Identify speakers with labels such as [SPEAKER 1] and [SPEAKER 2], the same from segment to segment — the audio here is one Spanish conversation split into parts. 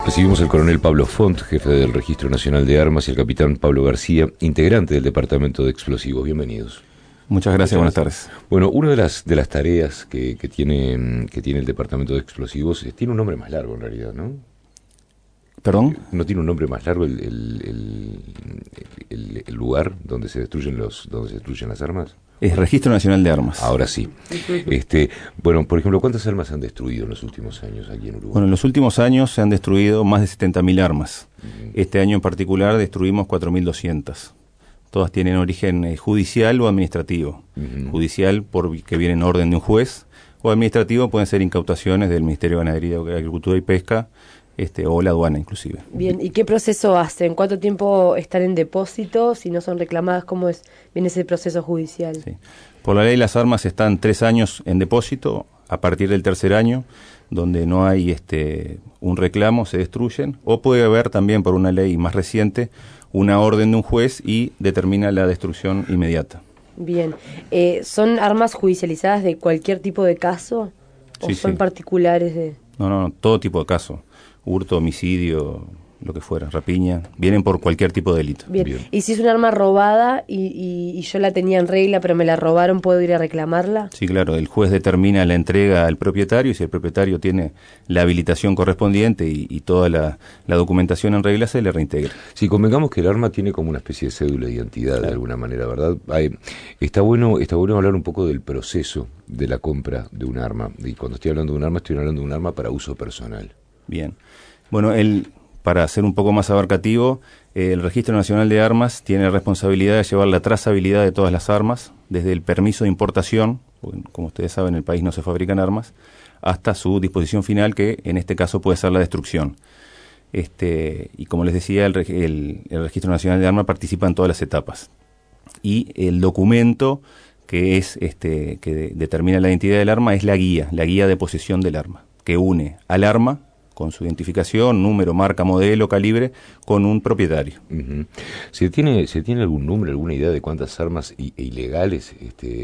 [SPEAKER 1] Recibimos al coronel Pablo Font, jefe del Registro Nacional de Armas, y al capitán Pablo García, integrante del Departamento de Explosivos. Bienvenidos.
[SPEAKER 2] Muchas gracias, buenas tardes.
[SPEAKER 1] Bueno, una de las tareas que tiene el Departamento de Explosivos tiene un nombre más largo en realidad, ¿no?
[SPEAKER 2] ¿Perdón?
[SPEAKER 1] ¿No tiene un nombre más largo el lugar donde se destruyen las armas?
[SPEAKER 2] Es Registro Nacional de Armas.
[SPEAKER 1] Ahora sí. Bueno, por ejemplo, ¿cuántas armas se han destruido en los últimos años aquí en Uruguay?
[SPEAKER 2] Bueno, en los últimos años se han destruido más de 70.000 armas. Este año en particular destruimos 4.200. Todas tienen origen judicial o administrativo. Judicial porque viene en orden de un juez, o administrativo pueden ser incautaciones del Ministerio de Ganadería, Agricultura y Pesca, o la aduana inclusive.
[SPEAKER 3] Bien, ¿y qué proceso hacen? ¿Cuánto tiempo están en depósito? Si no son reclamadas, ¿cómo viene ese proceso judicial?
[SPEAKER 2] Sí. Por la ley las armas están 3 años en depósito. A partir del tercer año, donde no hay un reclamo, se destruyen. O puede haber también, por una ley más reciente, una orden de un juez y determina la destrucción inmediata.
[SPEAKER 3] Bien. ¿Son armas judicializadas de cualquier tipo de caso? ¿O
[SPEAKER 2] Sí,
[SPEAKER 3] son
[SPEAKER 2] sí.
[SPEAKER 3] particulares de...?
[SPEAKER 2] No, todo tipo de caso. Hurto, homicidio, lo que fuera, rapiña, vienen por cualquier tipo de delito.
[SPEAKER 3] Bien. ¿Y si es un arma robada y yo la tenía en regla pero me la robaron, puedo ir a reclamarla?
[SPEAKER 2] Sí, claro, el juez determina la entrega al propietario y si el propietario tiene la habilitación correspondiente y toda la documentación en regla, se le reintegra.
[SPEAKER 1] Sí, convengamos que el arma tiene como una especie de cédula de identidad, claro, de alguna manera, ¿verdad? Está bueno hablar un poco del proceso de la compra de un arma. Y cuando estoy hablando de un arma, estoy hablando de un arma para uso personal.
[SPEAKER 2] Bien. Bueno, para ser un poco más abarcativo, el Registro Nacional de Armas tiene la responsabilidad de llevar la trazabilidad de todas las armas, desde el permiso de importación, porque, como ustedes saben, en el país no se fabrican armas, hasta su disposición final, que en este caso puede ser la destrucción. Y como les decía, el Registro Nacional de Armas participa en todas las etapas. Y el documento que es que determina la identidad del arma es la guía de posesión del arma, que une al arma con su identificación, número, marca, modelo, calibre, con un propietario.
[SPEAKER 1] ¿Se tiene algún número, alguna idea de cuántas armas ilegales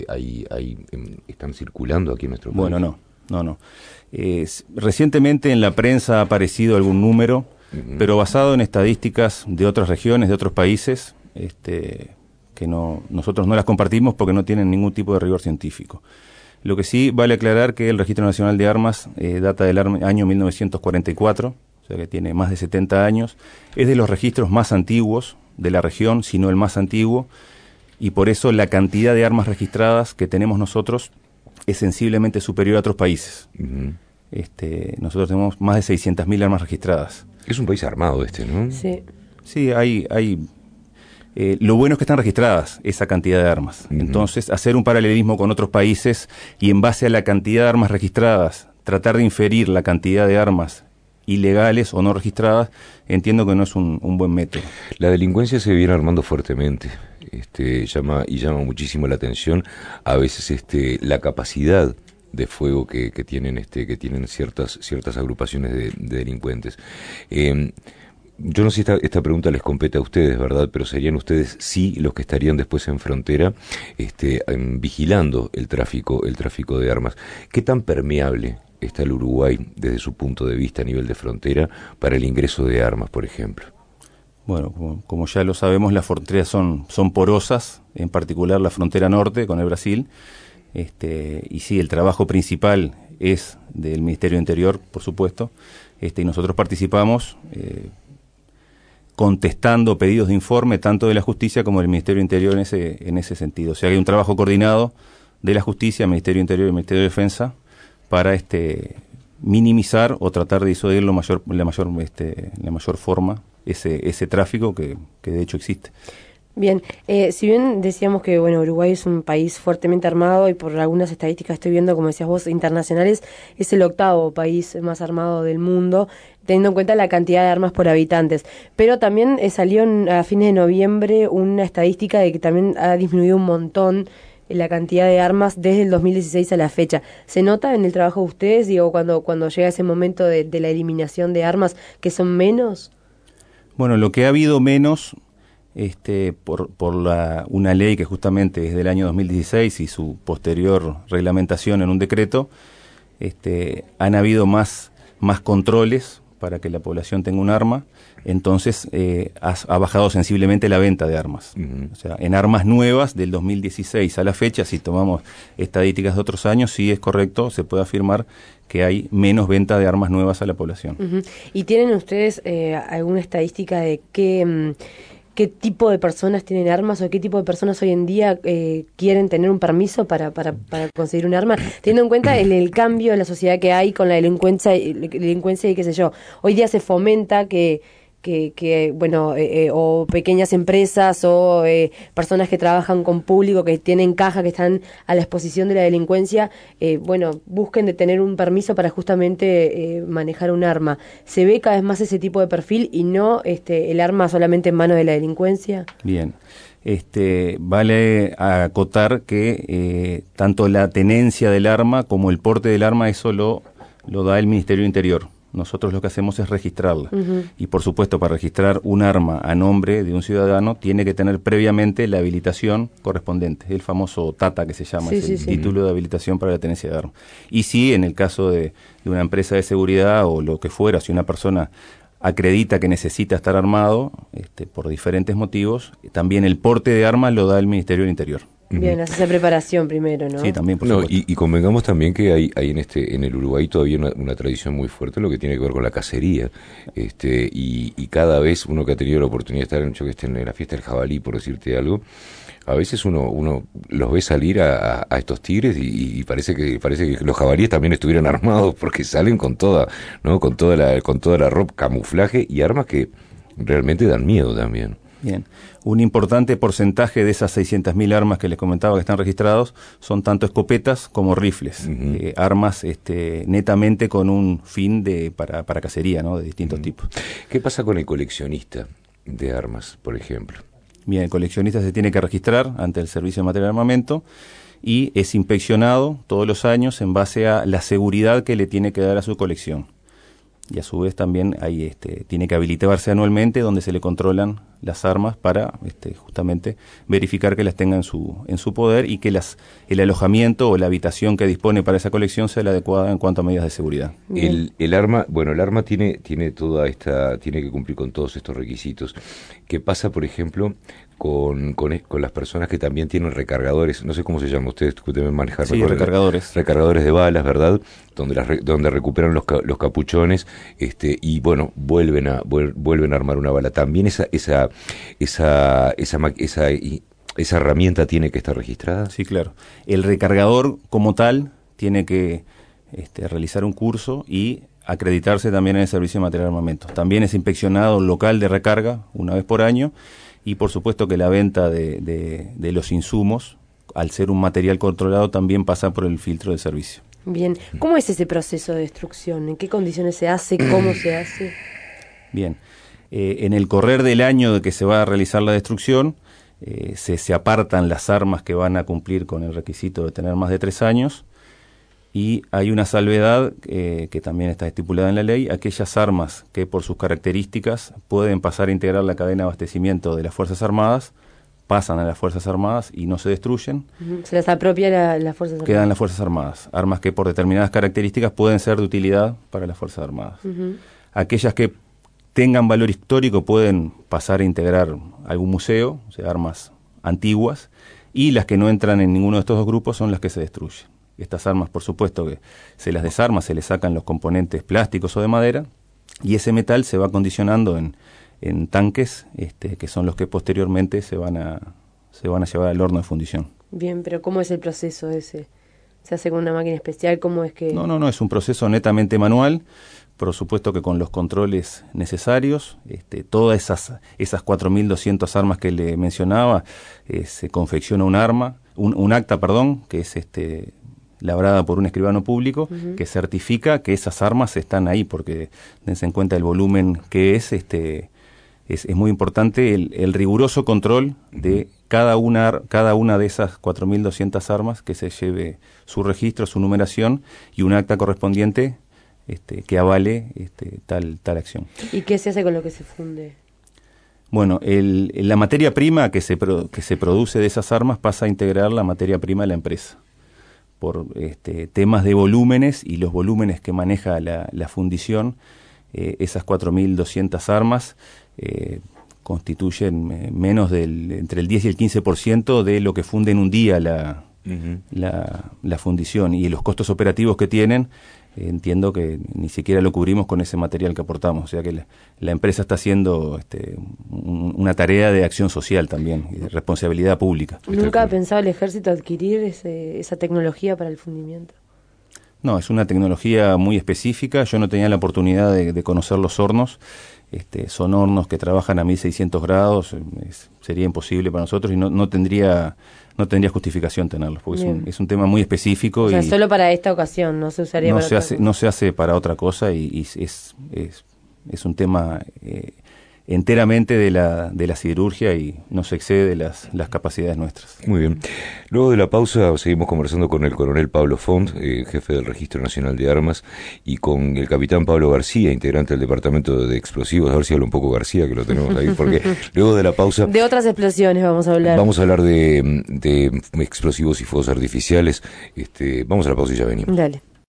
[SPEAKER 1] están circulando aquí en nuestro país?
[SPEAKER 2] Bueno, no. Recientemente en la prensa ha aparecido algún número, pero basado en estadísticas de otras regiones, de otros países, que nosotros no las compartimos porque no tienen ningún tipo de rigor científico. Lo que sí vale aclarar que el Registro Nacional de Armas data del año 1944, o sea que tiene más de 70 años, es de los registros más antiguos de la región, si no el más antiguo, y por eso la cantidad de armas registradas que tenemos nosotros es sensiblemente superior a otros países. Nosotros tenemos más de 600.000 armas registradas.
[SPEAKER 1] Es un país armado ¿no?
[SPEAKER 3] Sí.
[SPEAKER 2] Sí, hay lo bueno es que están registradas esa cantidad de armas. Entonces, hacer un paralelismo con otros países y en base a la cantidad de armas registradas, tratar de inferir la cantidad de armas ilegales o no registradas, entiendo que no es un buen método.
[SPEAKER 1] La delincuencia se viene armando fuertemente. Llama muchísimo la atención a veces la capacidad de fuego que tienen ciertas agrupaciones de delincuentes. Yo no sé si esta pregunta les compete a ustedes, ¿verdad? Pero serían ustedes sí los que estarían después en frontera vigilando el tráfico de armas. ¿Qué tan permeable está el Uruguay desde su punto de vista a nivel de frontera para el ingreso de armas, por ejemplo?
[SPEAKER 2] Bueno, como ya lo sabemos, las fronteras son porosas, en particular la frontera norte con el Brasil. Y sí, el trabajo principal es del Ministerio de Interior, por supuesto, y nosotros participamos contestando pedidos de informe tanto de la Justicia como del Ministerio de Interior en ese sentido. O sea, hay un trabajo coordinado de la Justicia, Ministerio de Interior y Ministerio de Defensa para minimizar o tratar de disuadir la mayor forma ese tráfico que de hecho existe.
[SPEAKER 3] Bien, si bien decíamos que Uruguay es un país fuertemente armado y por algunas estadísticas estoy viendo, como decías vos, internacionales, es el 8º país más armado del mundo, teniendo en cuenta la cantidad de armas por habitantes. Pero también salió a fines de noviembre una estadística de que también ha disminuido un montón la cantidad de armas desde el 2016 a la fecha. ¿Se nota en el trabajo de ustedes, cuando llega ese momento de la eliminación de armas, que son menos?
[SPEAKER 2] Bueno, lo que ha habido menos por una ley que justamente es del año 2016 y su posterior reglamentación en un decreto, han habido más controles para que la población tenga un arma, entonces ha bajado sensiblemente la venta de armas. O sea, en armas nuevas del 2016 a la fecha, si tomamos estadísticas de otros años, sí es correcto, se puede afirmar que hay menos venta de armas nuevas a la población.
[SPEAKER 3] ¿Y tienen ustedes alguna estadística de qué tipo de personas tienen armas o qué tipo de personas hoy en día quieren tener un permiso para conseguir un arma? Teniendo en cuenta el cambio de la sociedad que hay con la delincuencia y qué sé yo. Hoy día se fomenta que bueno, o pequeñas empresas o personas que trabajan con público, que tienen caja, que están a la exposición de la delincuencia, bueno, busquen de tener un permiso para justamente manejar un arma. ¿Se ve cada vez más ese tipo de perfil y no el arma solamente en manos de la delincuencia?
[SPEAKER 2] Bien. Vale acotar que tanto la tenencia del arma como el porte del arma, eso lo da el Ministerio del Interior. Nosotros lo que hacemos es registrarla. Y por supuesto, para registrar un arma a nombre de un ciudadano, tiene que tener previamente la habilitación correspondiente, el famoso TATA que se llama, título de habilitación para la tenencia de arma. Y si en el caso de una empresa de seguridad o lo que fuera, si una persona acredita que necesita estar armado, por diferentes motivos, también el porte de armas lo da el Ministerio del Interior.
[SPEAKER 3] Bien, hace esa preparación primero, ¿no?
[SPEAKER 2] Sí, también, por supuesto.
[SPEAKER 1] Y convengamos también que hay en el Uruguay todavía una tradición muy fuerte en lo que tiene que ver con la cacería. Y cada vez uno que ha tenido la oportunidad de estar en la fiesta del jabalí, por decirte algo, a veces uno los ve salir a estos tigres y parece que los jabalíes también estuvieran armados, porque salen con toda la ropa, camuflaje y armas que realmente dan miedo también.
[SPEAKER 2] Bien. Un importante porcentaje de esas 600.000 armas que les comentaba que están registrados son tanto escopetas como rifles, armas netamente con un fin para cacería, ¿no? De distintos tipos.
[SPEAKER 1] ¿Qué pasa con el coleccionista de armas, por ejemplo?
[SPEAKER 2] Bien, el coleccionista se tiene que registrar ante el Servicio de Material de Armamento y es inspeccionado todos los años en base a la seguridad que le tiene que dar a su colección. Y a su vez también hay, tiene que habilitarse anualmente, donde se le controlan las armas para justamente verificar que las tenga en su poder y que el alojamiento o la habitación que dispone para esa colección sea la adecuada en cuanto a medidas de seguridad.
[SPEAKER 1] El arma tiene tiene que cumplir con todos estos requisitos. ¿Qué pasa, por ejemplo, con las personas que también tienen recargadores? No sé cómo se llama, ustedes deben manejar.
[SPEAKER 2] Sí, recargadores.
[SPEAKER 1] Recargadores de balas, ¿verdad? Donde recuperan los capuchones y bueno, vuelven a armar una bala. También esa herramienta tiene que estar registrada.
[SPEAKER 2] Sí, claro. El recargador como tal tiene que realizar un curso y acreditarse también en el Servicio de Material de Armamento. También es inspeccionado el local de recarga una vez por año y por supuesto que la venta de los insumos, al ser un material controlado, también pasa por el filtro del servicio.
[SPEAKER 3] Bien. ¿Cómo es ese proceso de destrucción? ¿En qué condiciones se hace? ¿Cómo se hace?
[SPEAKER 2] Bien. En el correr del año de que se va a realizar la destrucción, se apartan las armas que van a cumplir con el requisito de tener más de 3 años y hay una salvedad que también está estipulada en la ley: aquellas armas que por sus características pueden pasar a integrar la cadena de abastecimiento de las Fuerzas Armadas, pasan a las Fuerzas Armadas y no se destruyen.
[SPEAKER 3] Se las apropia las Fuerzas Armadas.
[SPEAKER 2] Quedan las Fuerzas Armadas. Armas que por determinadas características pueden ser de utilidad para las Fuerzas Armadas. Aquellas que tengan valor histórico pueden pasar a integrar algún museo, o sea, armas antiguas, y las que no entran en ninguno de estos dos grupos son las que se destruyen. Estas armas, por supuesto, que se las desarma, se les sacan los componentes plásticos o de madera, y ese metal se va acondicionando en tanques, que son los que posteriormente se van a llevar al horno de fundición.
[SPEAKER 3] Bien, pero ¿cómo es el proceso ese? ¿Se hace con una máquina especial? ¿Cómo es que...?
[SPEAKER 2] No, es un proceso netamente manual, por supuesto que con los controles necesarios. Todas esas 4.200 armas que le mencionaba, se confecciona un acta, que es labrada por un escribano público, que certifica que esas armas están ahí, porque dense en cuenta el volumen que es muy importante el riguroso control de cada una de esas 4.200 armas, que se lleve su registro, su numeración y un acta correspondiente que avale tal acción.
[SPEAKER 3] ¿Y qué se hace con lo que se funde?
[SPEAKER 2] Bueno, la materia prima que se produce de esas armas pasa a integrar la materia prima de la empresa. Por temas de volúmenes y los volúmenes que maneja la fundición, esas 4.200 armas constituyen menos entre el 10 y el 15% de lo que funde en un día la fundición, y los costos operativos que tienen, entiendo que ni siquiera lo cubrimos con ese material que aportamos. O sea que la empresa está haciendo una tarea de acción social también, y de responsabilidad pública.
[SPEAKER 3] ¿Nunca ha pensado el ejército adquirir esa tecnología para el fundimiento?
[SPEAKER 2] No, es una tecnología muy específica. Yo no tenía la oportunidad de conocer los hornos. Son hornos que trabajan a 1.600 grados. Sería imposible para nosotros, y no tendría justificación tenerlos, porque es un tema muy específico.
[SPEAKER 3] O sea, solo para esta ocasión, no se usaría para otra cosa.
[SPEAKER 2] No se hace para otra cosa, y es un tema enteramente de la siderurgia, y no se excede las capacidades nuestras.
[SPEAKER 1] Muy bien. Luego de la pausa seguimos conversando con el coronel Pablo Font, jefe del Registro Nacional de Armas, y con el capitán Pablo García, integrante del Departamento de Explosivos. A ver si habla un poco García, que lo tenemos ahí, porque luego de la pausa...
[SPEAKER 3] De otras explosiones vamos a hablar.
[SPEAKER 1] Vamos a hablar de explosivos y fuegos artificiales. Vamos a la pausa y ya venimos.
[SPEAKER 3] Dale.